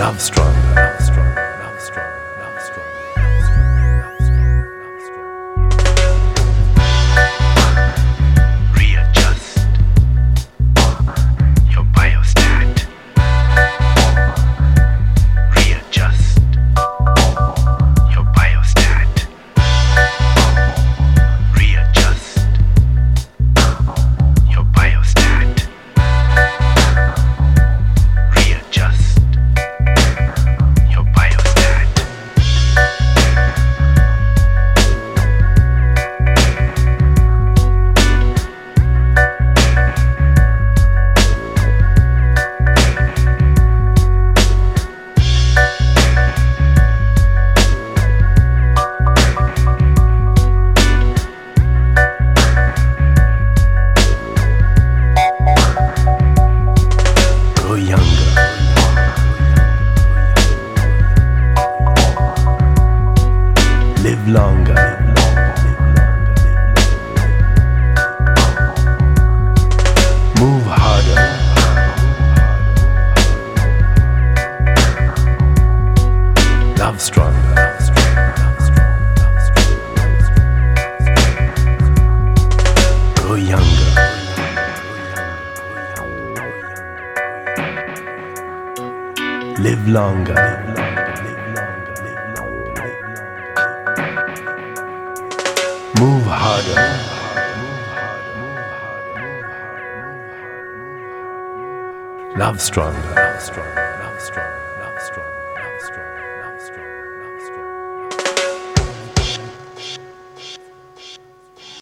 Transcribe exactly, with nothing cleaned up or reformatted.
Love stronger, love stronger, love stronger, love stronger, love stronger, love stronger. Readjust your biostat. Readjust your biostat. Readjust your biostat. Readjust your biostat. Grow younger. Live longer. Move harder. Love stronger. Love stronger. Love stronger. Love stronger. Grow younger. Live longer. Move harder. Love stronger. Love stronger. Love stronger.